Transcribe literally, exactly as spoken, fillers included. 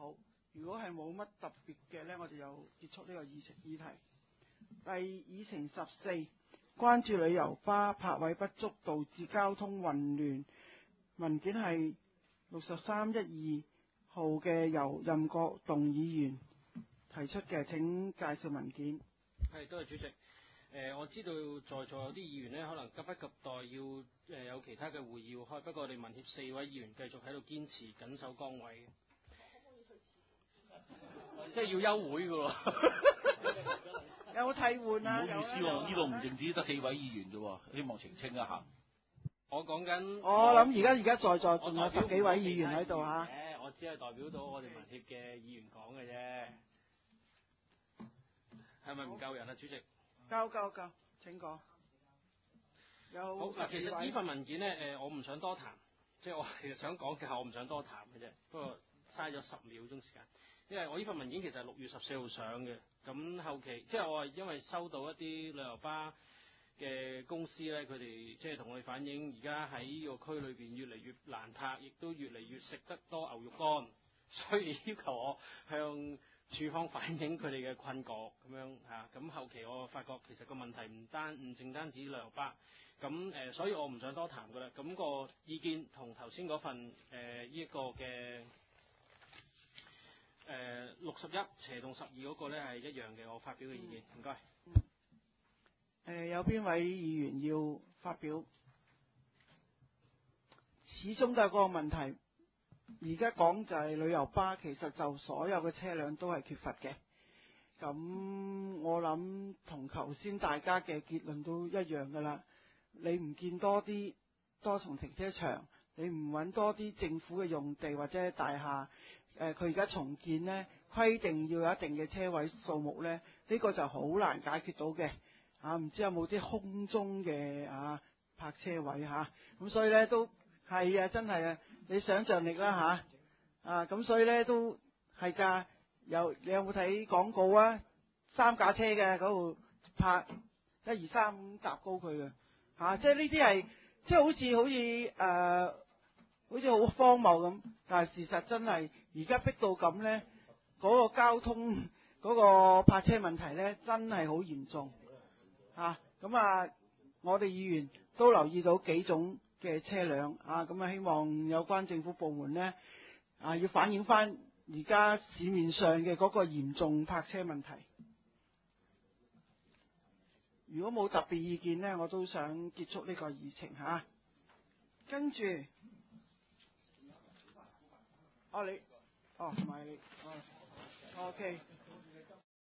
好。如果係冇乜特別嘅呢，我哋就結束呢個議程議題。第議程十四，關注旅遊巴泊位不足導致交通混亂。文件係六十三一二號嘅，由任國棟議員提出嘅，請介紹文件。 係，多謝主席。誒、呃，我知道在座有啲議員呢，可能急不及待要誒、呃、有其他嘅會議要開，不過我哋民協四位議員繼續喺度堅持緊守崗位。即係要休會嘅喎。 有替換啊？ 唔好意思喎，呢度唔淨止得四位議員啫喎，希望澄清一下。 我講緊， 我諗而家而家在座仲有十幾位議員喺度嚇。 我只係代表到我哋民協嘅議員講嘅啫。係咪唔夠人啊，主席？ 夠夠夠，請講。有好嗱，其實呢份文件呢，誒，我唔想多談，即係我其實想講嘅，我唔想多談嘅啫。不過嘥咗十秒鐘時間。因為我呢份文件其實係六月十四號上嘅，咁後期即係我係因為收到一啲旅遊巴嘅公司咧，佢哋即係同我哋反映，而家喺呢個區裏邊越嚟越難泊，亦都越嚟越食得多牛肉乾，所以要求我向處方反映佢哋嘅困局咁樣嚇。咁後期我發覺其實個問題唔單唔淨單止旅遊巴，咁誒、呃，所以我唔想多談噶啦。咁、個意見同頭先嗰份誒呢一個嘅。誒六十一斜棟十二嗰個咧係一樣嘅，我發表嘅意見，唔該。誒、 呃、有邊位議員要發表？始終都係嗰個問題。而家講就係旅遊巴，其實就所有嘅車輛都係缺乏嘅。咁我諗同頭先大家嘅結論都一樣㗎啦。你唔見多啲多重停車場，你唔揾多啲政府嘅用地或者大廈。誒佢而家重建呢，規定要有一定嘅車位數目呢，呢、呢個就好難解決到嘅。啊，唔知有冇啲空中嘅啊泊車位嚇？咁、啊、所以呢，都係啊，真係啊，你想像力啦嚇。啊，咁所以呢，都係㗎。有你有冇睇廣告啊？三架車嘅嗰度泊一二三咁搭高佢嘅嚇，即係呢啲係即係好似好似誒。呃好似好荒謬咁，但係事實真係而家逼到咁呢，嗰、嗰個交通嗰、嗰個泊車問題呢，真係好嚴重嚇。咁啊，啊，我哋議員都留意到幾種嘅車輛啊，咁啊希望有關政府部門呢，啊要反映翻而家市面上嘅嗰個嚴重泊車問題。如果冇特別意見呢，我都想結束呢個議程嚇、啊。跟住。哦，你，哦，唔係你，哦，OK。